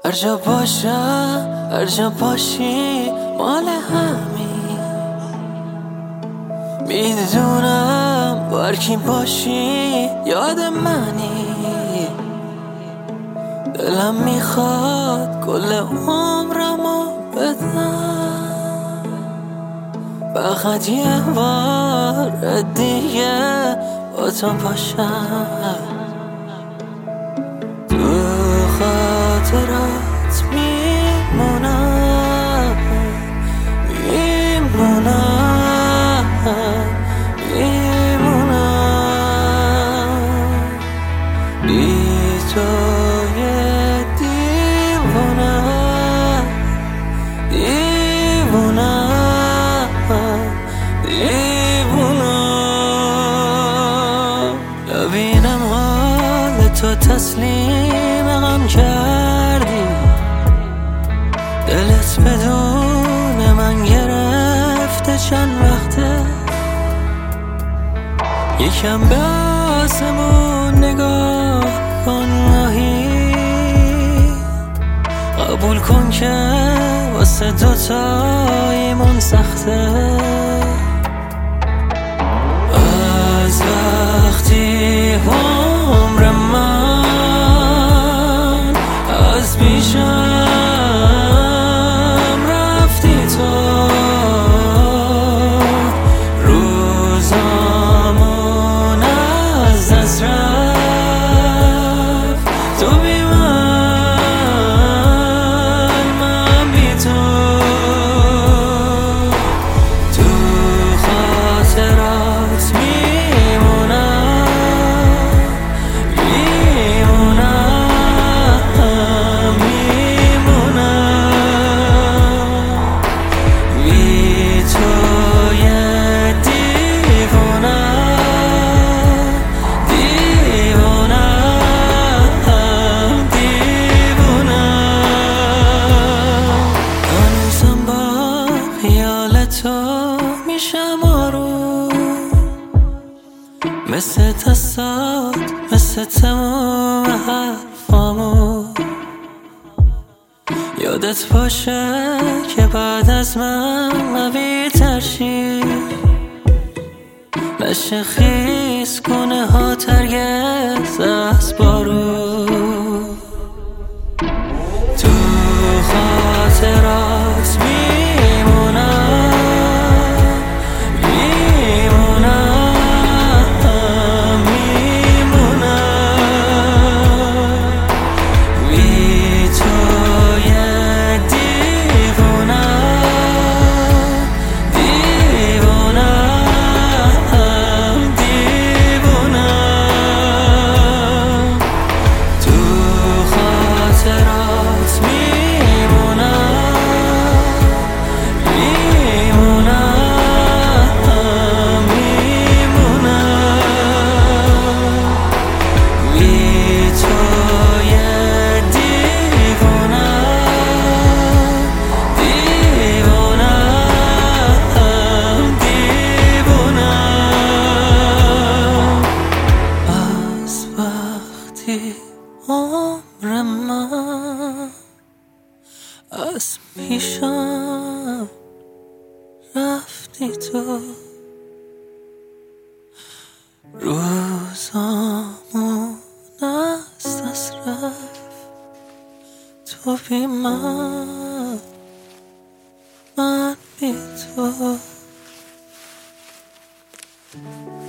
هر جا باشم هر جا باشی مال همین، میدونم با هر کی باشی یاد منی. دلم میخواد کل عمرمو بدم، فقط یه بار دیگه با تو باشم. تو خاطرات میمونم میمونم میمونم، بی تو یه دیوونم دیوونم دیوونم. ببینم حال تو تسلیم غم کردی، دلت بدون من گرفته چند وقته. یکم به آسمون نگاه کن ماهی، قبول کن که واسه دوتاییمون سخته. از وقتی عمر من از پیشم رفتی تو، روزامون از دست رفت. تو بی من بی تو، تو خاطرات میمونم میمونم میمونم، بی تو یه دیوونم دیوونم دیوونم. هنوزم با خیال تو میشم آروم، مثل دستات مثل تمام حرفامو. یادت باشه که بعد از من قوی تر شی، نشه خیس کنه ها ترگز از بارو. تو خاطرات میمونم میمونم میمونم، بی تو یه دیوونم دیوونم دیوونم. تو خاطرات میمونم میمونم میمونم، بی تو یه دیوونم دیوونم دیوونم. از وقتی عمر من از پیشم رفتی تو، روزامون از دست رفت. تو بی من بی تو.